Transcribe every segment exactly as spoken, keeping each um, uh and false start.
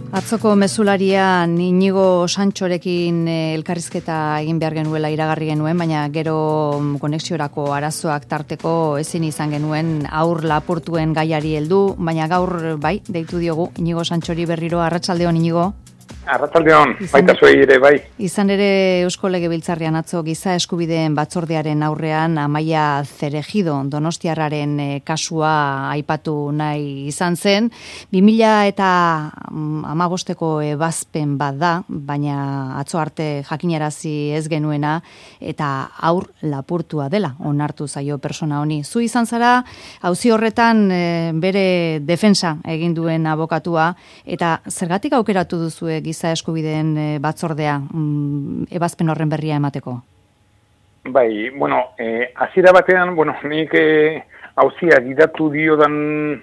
Atzoko mezularian Inigo Santxorekin elkarrizketa egin behar genuela iragarri genuen, baina gero konexiorako arazoak tarteko ezin izan genuen aur lapurtuen gaiari heldu, baina gaur bai, deitu diogu Inigo Santxori berriro. Arratsaldeon, Inigo. Arratsaldeon, baita zuei ere, bai. Izan ere Eusko Legebiltzarrean atzo giza eskubideen batzordearen aurrean Amaia Zerejido Donostiarraren kasua aipatu nahi izan zen. bi mila hamabosteko ebazpen bat da, baina atzo arte jakinarazi ez genuena eta aur lapurtua dela onartu zaio persona honi. Zu izan zara auzi horretan e, bere defensa egin duen abokatua, eta zergatik aukeratu duzue giza eskubideen batzordea mm, ebazpen horren berria emateko? Bai, bueno, eh, hasiera batean, bueno, nik eh, auzia gidatu diodan,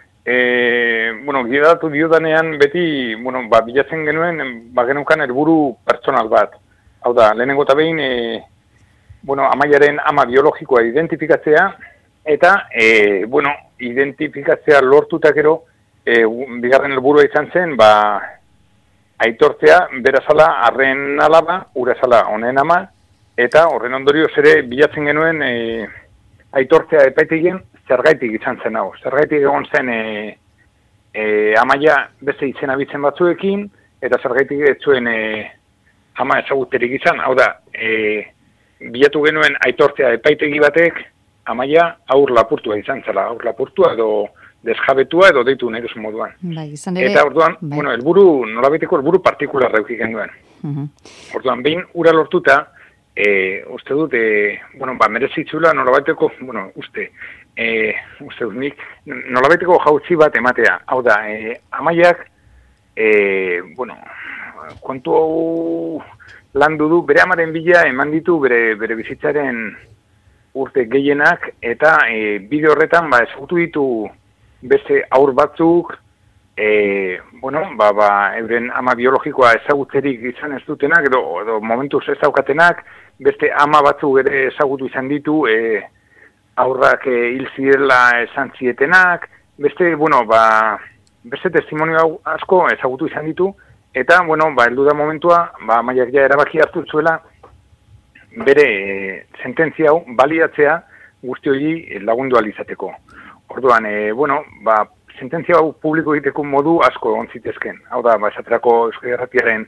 eh, bueno, gidatu diodanean beti, bueno, ba, bilatzen genuen, ba, genukan helburu pertsonal bat. Hau da, lehenengo eta behin, eh, bueno, Amaiaren ama biologikoa identifikatzea, eta, eh, bueno, identifikatzea lortuta gero, eh, bigarren helburua izan zen, ba, aitortzea, berazala, arren alaba, urazala, honen ama, eta horren ondorioz ere bilatzen genuen e, aitortzea epaitegien zergaitik izan zen hau. Zergaitik egon zen e, e, Amaia beste izena bitzen batzuekin, eta zergaitik ez zuen e, ama ezaguterik izan. Hau da, e, bilatu genuen aitortzea epaitegi batek Amaia aur lapurtua izan zela. Aur lapurtua edo desjabetua edo deitu nahi duzu moduan. Bai, izan ere, eta orduan, bai. bueno, helburu nolabaiteko helburu partikularra eduki genuen. Uh-huh. Orduan, behin ura lortuta, e, uste dut, e, bueno, ba, merezitzula nolabaiteko, bueno, uste, e, uste dut nik, nolabaiteko jautzi bat ematea. Hau da, e, Amaiak, e, bueno, kontu hau landu du, bere amaren bila eman ditu bere, bere bizitzaren urte gehienak, eta e, bide horretan, ba, ezagutu ditu beste aur batzuk, e, bueno, ba, ba, euren ama biologikoa ezagutzerik izan ez dutenak, edo, edo momentuz ez daukatenak, beste ama batzuk ere ezagutu izan ditu, e, aurrak e, hil zirela esan zietenak, beste, bueno, ba, beste testimonio asko ezagutu izan ditu, eta, bueno, ba, heldu da momentua, ba, Amaiak ja erabaki hartu zuela, bere e, sententzia hau baliatzea guzti hori lagundu alizateko. Orduan, e, bueno, ba, sententzia hau publiko egiteko modu asko egon zitezken. Hau da, ba, esaterako Euskal Irratiaren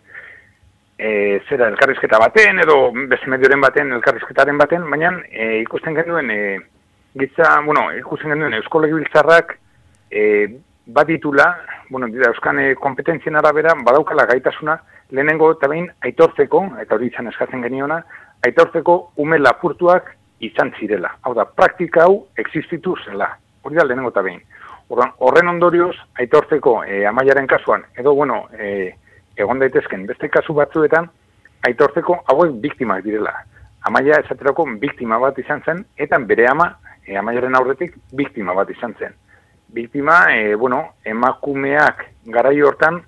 e, zera elkarrizketa baten, edo beste medioren baten elkarrizketaren baten, baina e, ikusten genuen, e, gitza, bueno, ikusten genuen Eusko Legebiltzarrak e, baditula, bueno, dira, Euskan e, kompetentzien arabera, badaukala gaitasuna, lehenengo eta behin aitortzeko, eta hori izan eskatzen geniona, aitortzeko ume lapurtuak izan zirela. Hau da, praktika hau existitu zela. Hori da, lehenengo eta behin. Horren ondorioz, aitortzeko e, Amaiaren kasuan, edo, bueno, e, egon daitezken beste kasu batzuetan, aitortzeko hauek biktimak direla. Amaia esaterako biktima bat izan zen, eta bere ama, e, Amaiaren aurretik, biktima bat izan zen. Biktima, e, bueno, emakumeak garai hortan,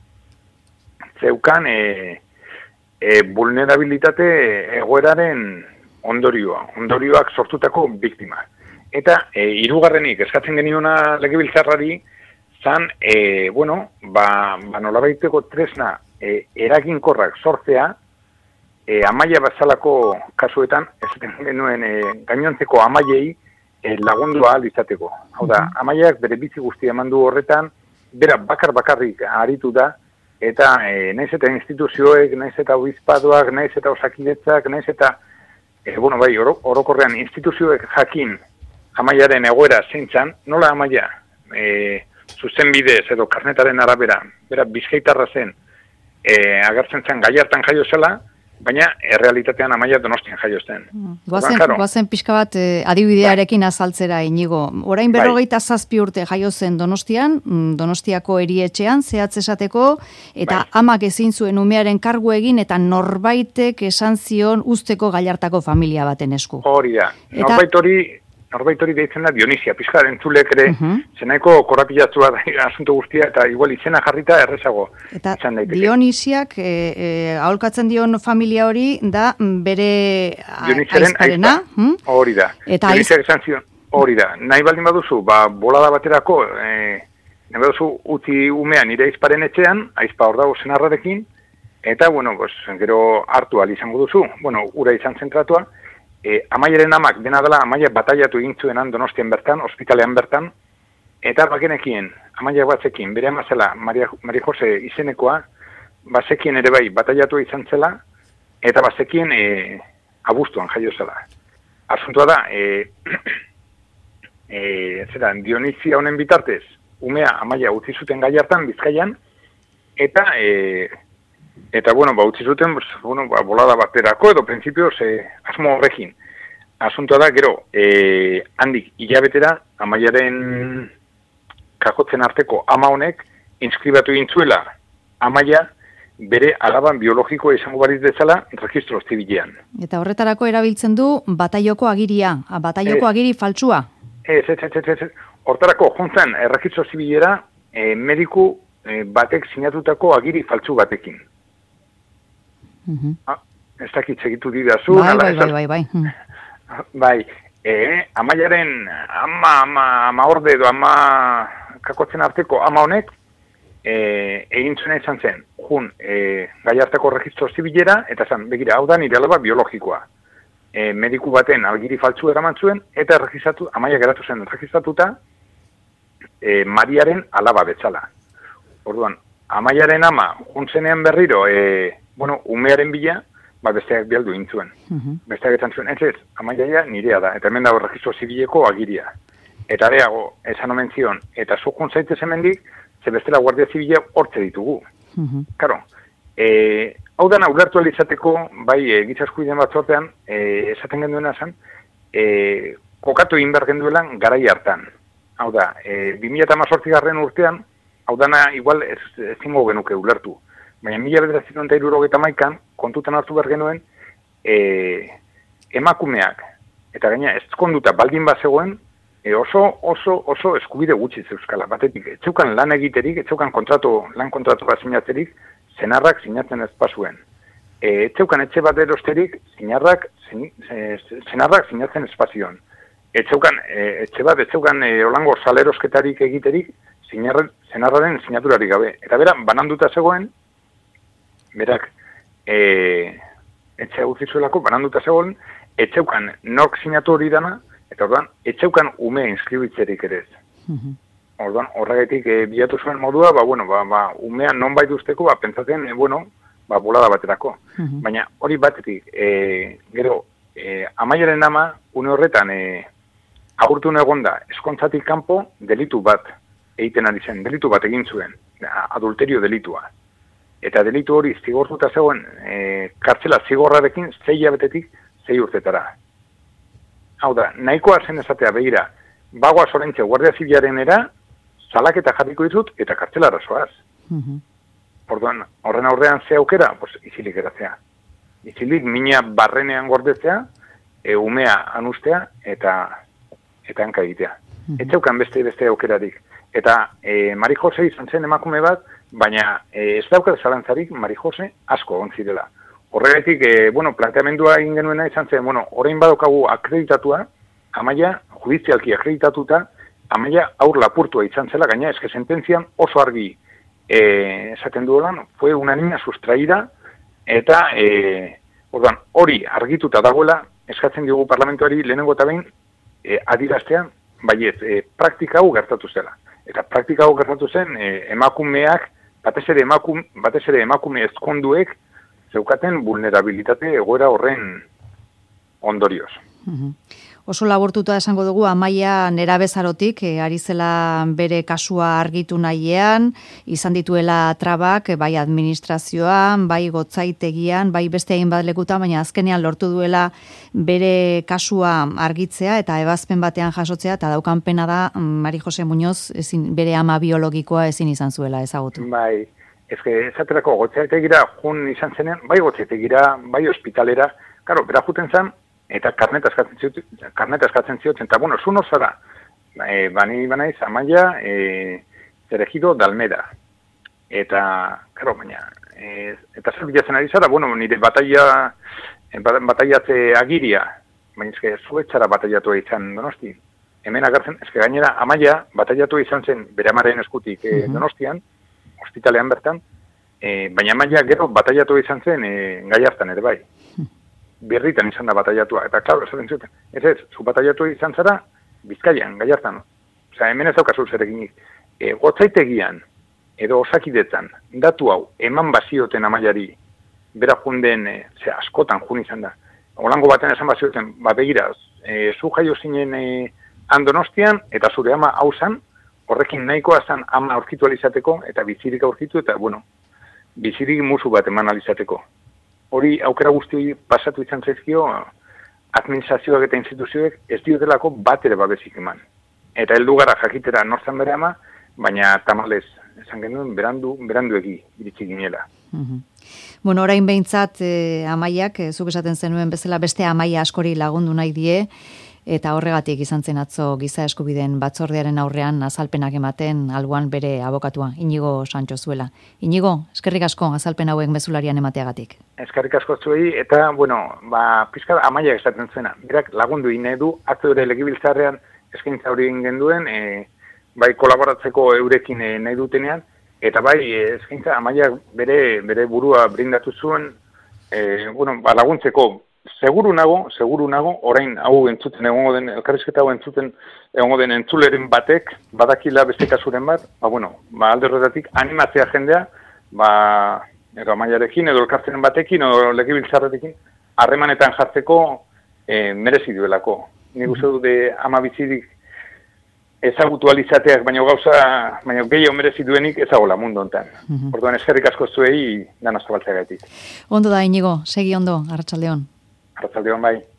zeukan e, e, vulnerabilitate egoeraren ondorioa, ondorioak sortutako biktima. Eta e, hirugarrenik eskatzen geniona Legebiltzarrari zan, e, bueno, ba, ba nolabaiteko tresna e, eraginkorrak sortzea, e, Amaia bazalako kasuetan, esaten genuen e, gainontzeko Amaiei e, lagundua ahal izateko. Hau da, Amaiak bere bizi guztia eman du horretan, bera bakar bakarrik aritu da, eta e, naiz eta instituzioek, naiz eta obispadoak, naiz eta osakidetzak, naiz eta, e, bueno, bai, oro, orokorrean instituzioek jakin Amaiaren egoera zeintzan, nola Amaia, e, zuzen bidez edo karnetaren arabera, bera Bizkaitarra zen, e, agertzen zen Gallartan jaio zela, baina errealitatean Amaia Donostian jaio zen. Goazen, claro. Goazen pixka bat eh, adibidearekin azaltzera, Inigo. Orain berrogeita zazpi urte jaio zen Donostian, Donostiako erietxean, zehatz esateko, eta bai. Amak ezin zuen umearen kargu egin, eta norbaitek esan zion usteko Gallartako familia baten esku. Hori da, eta... norbait hori... Norbait hori deitzen da Dionisia, pixka entzulek ere, uh-huh. zenaiko korapilatzua da asunto guztia, eta igual izena jarrita errezago eta izan daiteke. Dionisiak, e, e, aholkatzen dion familia hori, da bere aizparena. Hmm? Hori da. Eta Dionisiak esan zion, hori da. Nahi baldin baduzu, ba, bolada baterako, e, nebedozu utzi umea nire aizparen etxean, aizpa hor dago senarrarekin, eta, bueno, pues, gero hartu ahal izango duzu, bueno, ura izan zentratua, e, amaiaren amak dena dela amaia bataiatu egin zuenan Donostian bertan, ospitalean bertan, eta bakenekien, amaia batzekin, bere amazela, Maria, Maria Jose izenekoa, bazekien ere bai bataiatu izan zela, eta bazekien e, abuztuan jaio zela. Asuntua da, e, e, zera, Dionizia honen bitartez, umea amaia utzi zuten gai hartan, Bizkaian, eta, e, eta bueno, ba, utzi zuten, bueno, ba, bolada baterako, edo prinsipioz, e, asmo horrekin. Asuntua da, gero, e, handik hilabetera, amaiaren kakotzen arteko ama honek, inskribatu gintzuela, amaia, bere alaban biologikoa izango bariz dezala registro zibilean. Eta horretarako erabiltzen du bataioko agiria, bataioko agiri faltsua? Ez, ez, ez, ez, ez. Hortarako juntzen registro zibilera eh, mediku eh, batek sinatutako agiri faltsu batekin. Uh-huh. Ah, ez dakit segitu didazu. Bai, bai, bai, bai, bai. Hmm. Bai, eh, amaiaren ama, ama, ama orde edo ama kakotzen arteko ama honek, E, egin zuena izan zen, jun, e, gai hartako registro zibilera, eta zan, begira, hau da nire alaba biologikoa. E, mediku baten algiri faltsu eraman zuen, eta registratu, amaia geratu zen registratuta, e, Mariaren alaba betzala. Orduan, amaiaren ama, juntzenean berriro, e, bueno, umearen bila, ba, besteak bialdu egin zuen. Uh-huh. Besteak etan zuen, ez ez, amaiaia nirea da, eta hemen dago registro zibileko agiria. Eta areago, esan omen zion, eta zu juntzaitez hemendik, ze bestela Guardia Zibila hortze ditugu. Uh-huh. Karo, e, hau da ulertu alizateko, bai, e, giza eskubideen batzortean, e, esaten genduena zen, e, kokatu egin behar genduelan garai hartan. Hau da, e, bi mila hemezortzigarren urtean, hau dana igual ez, ez zingo genuke ulertu. Baina mila bederatziehun eta hirurogeita hamaikan kontutan hartu behar genuen, e, emakumeak, eta gaina ezkonduta baldin bazegoen, E oso, oso, oso eskubide gutxi zeuskala, batetik, etxeukan lan egiterik, etxeukan kontratu, lan kontratu bat sinatzerik, zenarrak sinatzen ez pasuen. E, etxeukan etxe bat erosterik, zinarrak, zin, e, zenarrak sinatzen espazioan. Etxeukan, e, etxe bat, etxeukan e, olango salerosketarik egiterik, zinar, zenarraren sinaturarik gabe. Eta bera, bananduta zegoen, berak, e, etxe gutzi zuelako, bananduta zegoen, etxeukan nork sinatu hori dana, eta orduan, etxeukan ume inskribitzerik ere ez. Uh-huh. Orduan, horregatik e, bilatu zuen modua, ba, bueno, ba, ba, umean non bait usteko, ba, pentsatzen, e, bueno, ba, bolada baterako. Uh-huh. Baina, hori batetik, e, gero, e, amaiaren ama, une horretan, e, agurtu egonda, eskontzatik kanpo, delitu bat egiten ari zen, delitu bat egin zuen, adulterio delitua. Eta delitu hori zigortuta zegoen, e, kartzela zigorrarekin, zei hilabetetik, zei urtetara. Hau da, nahikoa zen esatea begira, bagoa sorentxe Guardia Zibilaren era, salaketa jarriko ditut eta kartzelara zoaz. Uh-huh. Orduan, horren aurrean ze aukera, pues, izilik eratzea. Izilik mina barrenean gordetzea, e, umea anustea eta eta hanka egitea. Uh-huh. Etxeukan beste beste aukerarik. Eta e, Mari Jose izan zen emakume bat, baina e, ez daukat zalantzarik Mari Jose asko egon zirela. Horregatik, e, bueno, planteamendua egin genuena izan zen, bueno, orain badokagu akreditatua, amaia, judizialki akreditatuta, amaia aur lapurtua izan zela, gaina eske sententzian oso argi e, esaten duelan, fue una niña sustraída, eta, e, orduan, hori argituta dagoela, eskatzen diogu parlamentuari lehenengo eta behin, e, adiraztean, baiet, e, praktika hau gertatu zela. Eta praktika hau gertatu zen, e, emakumeak, batez ere emakume, batez ere emakume ezkonduek, zeukaten vulnerabilitate egoera horren ondorioz. Uh-huh. Oso laburtuta esango dugu, Amaia nerabezarotik, e, ari zela bere kasua argitu nahiean, izan dituela trabak, e, bai administrazioan, bai gotzaitegian, bai beste hainbat lekutan, baina azkenean lortu duela bere kasua argitzea eta ebazpen batean jasotzea, eta daukan pena da, Mari Jose Muñoz, ezin, bere ama biologikoa ezin izan zuela ezagutu. Bai. Ez que, esaterako, gotzaitegira jun izan zenean, bai gotzaitegira, bai hospitalera, karo, bera juten zen, eta karneta eskatzen zioten, karneta eskatzen zioten, eta bueno, zun zara, e, bani banaiz, Amaia, e, Zerejido Dalmeda, eta, karo, baina, e, eta zer bilatzen ari zara, bueno, nire bataia, bataiatze agiria, baina ezke, zuetxara bataiatu izan Donosti, hemen agertzen, eske gainera Amaia bataiatu izan zen bere amaren eskutik e, Donostian, ospitalean bertan, e, baina Amaia gero bataiatu izan zen e, Gallartan ere bai. Birritan izan da bataiatua, eta klaro, esaten zuten, ez ez, zu bataiatu izan zara, Bizkaian, Gallartan. Osea, hemen ez daukazu zerekinik. E, gotzaitegian, edo osakidetzan, datu hau, eman bazioten Amaiari, bera junden, e, ze askotan jun izan da. Holango baten esan bazioten, ba begiraz, e, zu jaio zinen e, Donostian, eta zure ama hausan, horrekin nahikoa zan ama aurkitu alizateko, eta bizirik aurkitu, eta bueno, bizirik musu bat eman alizateko. Hori aukera guzti pasatu izan zaizkio, administrazioak eta instituzioek ez diotelako bat ere babesik eman. Eta heldu gara jakitera nortzan bere ama, baina tamalez, esan genuen, berandu, beranduegi iritsi ginela. Mm-hmm. Bueno, orain behintzat eh, Amaiak, eh, zuk esaten zenuen bezala beste Amaia askori lagundu nahi die, eta horregatik izan zen atzo giza eskubideen batzordearen aurrean azalpenak ematen alboan bere abokatua, Inigo Santxo zuela. Inigo, eskerrik asko azalpen hauek mezularian emateagatik. Eskerrik asko zuei, eta, bueno, ba, pizka Amaia esaten zuena. Berak lagundu ine du, atzo ere legebiltzarrean eskaintza hori egin genduen, e, bai kolaboratzeko eurekin e, nahi dutenean, eta bai eskaintza Amaia bere, bere burua brindatu zuen, e, bueno, ba, laguntzeko. Seguru nago, seguru nago, orain hau entzuten egongo den, elkarrizketa hau entzuten egongo den entzuleren batek, badakila beste kasuren bat, ba bueno, ba alde horretatik animatzea jendea, ba edo Amaiarekin edo elkartzenen batekin edo legebiltzarrekin harremanetan jartzeko e, merezi duelako. Nik uste dute ama bizirik ezagutu alizateak, baina gauza, baina gehiago merezi duenik ezagola mundu hontan. Mm-hmm. Orduan eskerrik asko zuei dana zabaltzeagatik. Ondo da, Inigo, segi ondo, arratsaldeon. Arratsaldeon bai.